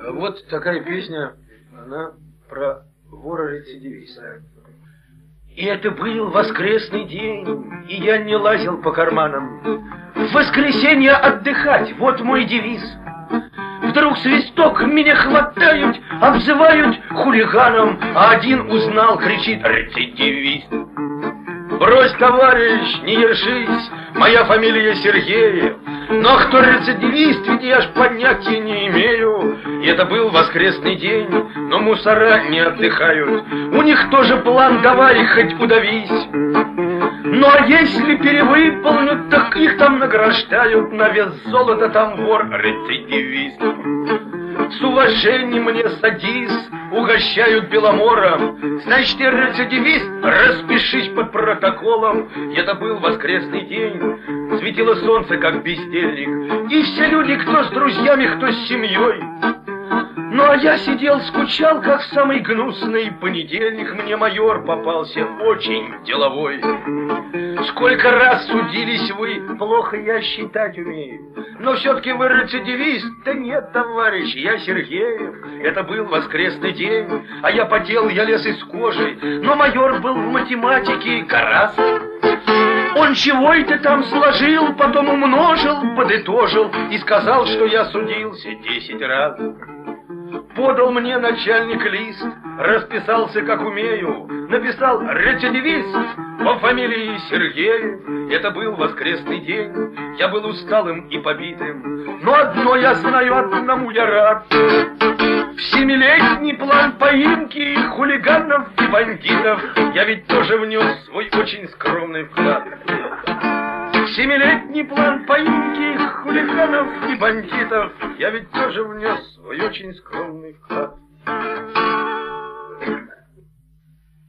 Вот такая песня, она про вора-рецидивиста. И это был воскресный день, и я не лазил по карманам. В воскресенье отдыхать, вот мой девиз. Вдруг свисток, меня хватают, обзывают хулиганом, а один узнал, кричит: рецидивист. Брось, товарищ, не ершись, моя фамилия Сергеев. Но кто рецидивист, ведь я ж понятия не имею. И это был воскресный день, но мусора не отдыхают. У них тоже план, давай хоть удавись. Ну а если перевыполнят, так их там награждают. На вес золота там вор рецидивист. С уважением мне садись, угощают беломором. Значит, ты рецидивист, распишись под протоколом. Это был воскресный день, светило солнце, как бездельник, и все люди, кто с друзьями, кто с семьей. Ну а я сидел, скучал, как самый гнусный понедельник. Мне майор попался очень деловой. Сколько раз судились вы, плохо я считать умею. Но все-таки вы рецидивист. Да нет, товарищ, я Сергеев. Это был воскресный день, а я потел, я лез из кожи. Но майор был в математике гораст. Он чего это там сложил, потом умножил, подытожил и сказал, что я судился 10 раз. Подал мне начальник лист, расписался как умею, написал рецидивист по фамилии Сергеев. Это был воскресный день, я был усталым и побитым, но одно я знаю, одному я рад. В 7-летний план поимки хулиганов и бандитов я ведь тоже внес свой очень скромный вклад. В 7-летний план поимки хулиганов и бандитов я ведь тоже внес свой очень скромный вклад.